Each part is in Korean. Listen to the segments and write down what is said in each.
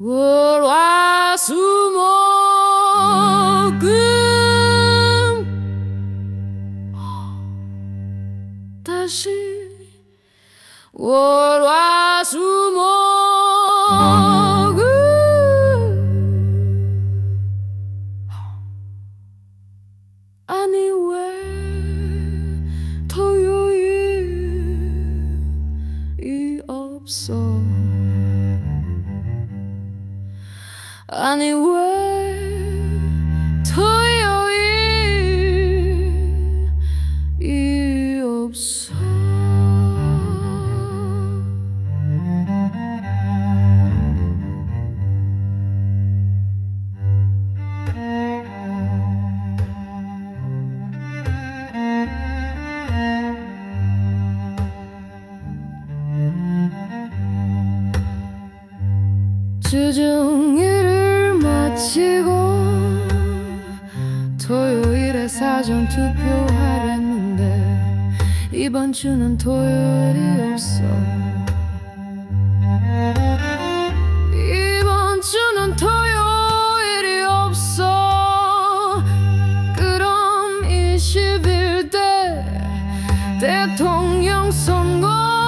월화수목금 다시 월화수목금 아니 왜 토요일이 없어 아니 왜 토요일이 없어 주중일을 마치고 토요일에 사전 투표하랬는데 이번 주는 토요일이 없어 이번 주는 토요일이 없어 그럼 21대 대통령 선거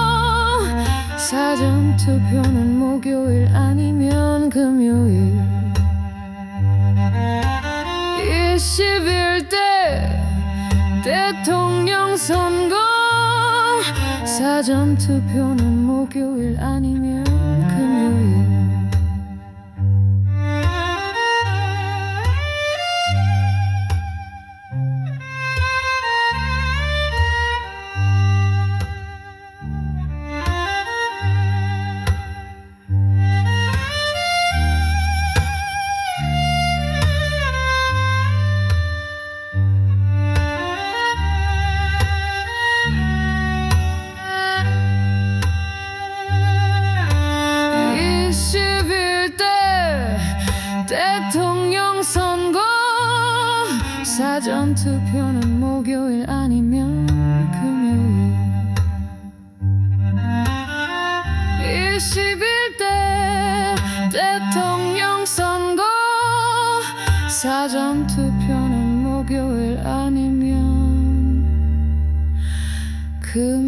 사전 투표는 목요일 아니면 금요일 21대 대통령 선거 사전 투표는 목요일 아니면 금요일 대통령 선거 사전 투표는 목요일 아니면 금요일 21대 대통령 선거 사전 투표는 목요일 아니면 금요일